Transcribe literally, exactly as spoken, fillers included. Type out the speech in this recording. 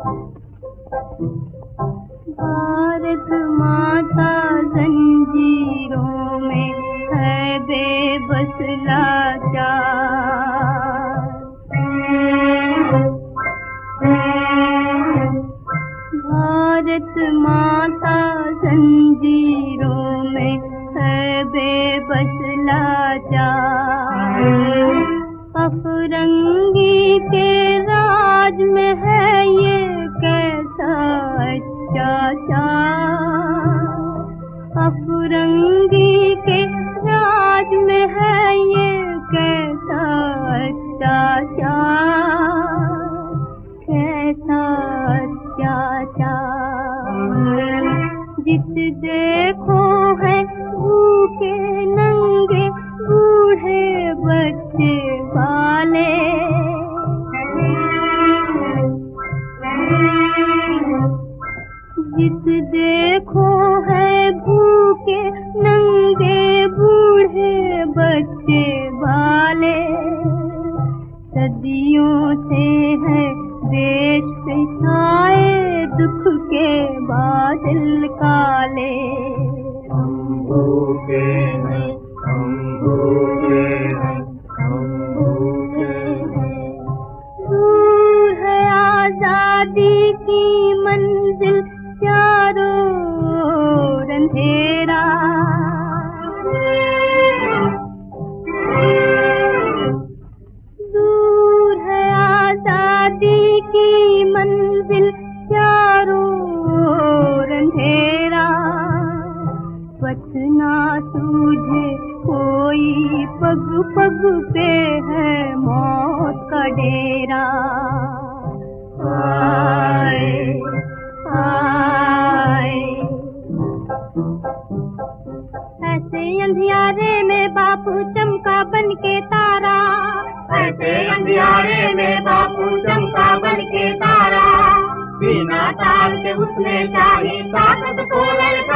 भारत माता जंजीरों में है बेबस लाचार। भारत माता जंजीरों में है बेबस लाचार। अफरंगी के राज में है ये कैसा अत्याचार। अफरंगी के राज में है ये कैसा अत्याचार, कैसा अत्याचार। जिस देखो है भूखे नंगे बूढ़े बच्चे वाले। जिस देखो है भूखे नंगे बूढ़े बच्चे वाले। सदियों से है देश पे छाए दुख के बादल काले। हम भूखे हैं, हम भूखे हैं, हम भूखे हैं। दूर है आजादी की मंजिल, चारों ओर अंधेरा। दूर है आजादी की मंजिल, चारों ओर अंधेरा। पथ ना सूझे कोई, पग पग पे है मौत का डेरा। आए आए ऐसे अंधियारे में बापू चमका बन के तारा। ऐसे अंधियारे में बापू चमका बन के तारा। बिना तार के उसने चाही ताकत को ललकारा।